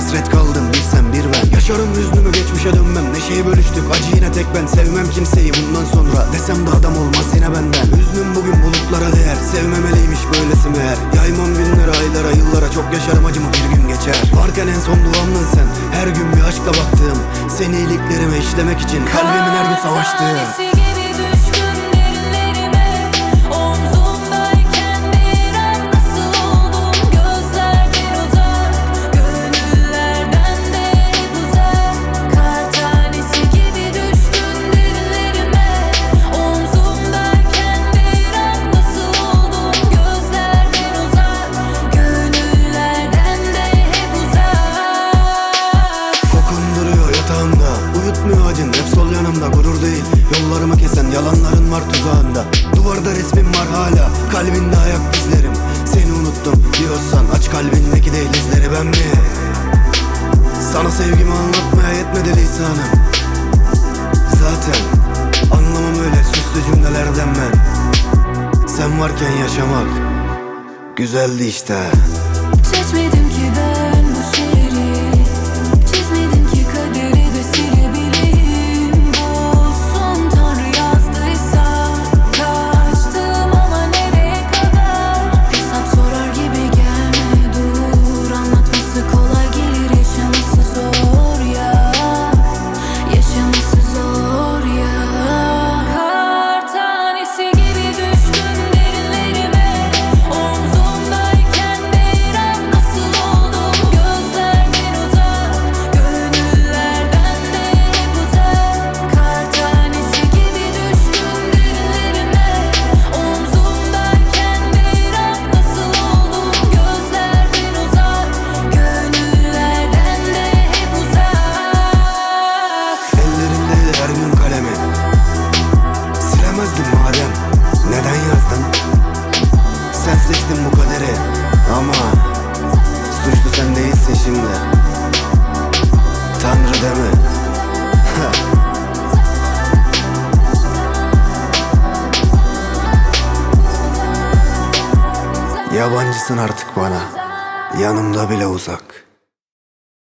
hasret kaldım, bir sen bir ben. Yaşarım hüznümü, geçmişe dönmem. Neşeyi bölüştük, acı yine tek ben. Sevmem kimseyi bundan sonra, desem de adam olmaz yine benden. Hüznüm bugün bulutlara değer, sevmemeliymiş böylesi meğer. Yaymam günlere, aylara, yıllara, çok yaşarım acımı bir gün geçer. Varken en son duamdın sen, her gün bir aşkla baktığım, seni iyiliklerime işlemek için kalbimin her gün savaştığı. Uyutmuyor acın, hep sol yanımda, gurur değil. Yollarımı kesen yalanların var tuzağında. Duvarda resmin var hala, kalbinde ayak izlerim. Seni unuttum diyorsan aç kalbindeki dehlizleri. Ben mi? Sana sevgimi anlatmaya yetmedi lisanım. Zaten anlamam öyle süslü cümlelerden ben. Sen varken yaşamak güzeldi işte. Seçmedim ki ben bu şehri, çizmedim ki kaderi de silebileyim. Olsun Tanrı yazdıysa, kaçtım ama nereye kadar? Hesap sorar gibi gelme, dur. Anlatması kolay gelir, yaşaması zor ya. Yaşaması zor ya. Kar tanesi gibi düştün derinlerime. Omzumdayken bir an nasıl oldum gözlerden uzak, gönüllerden de hep uzak. Kar tanesi gibi düştün derinlerime. Omzumdayken bir an nasıl oldum gözlerden uzak, gönüllerden de hep uzak. Ellerindeydi her gün kalemi, silemezdin madem, neden yazdın? Sen seçtin bu kaderi ama suçlu sen değilsin şimdi. Tanrı deme. Yabancısın artık bana, yanımda bile uzak.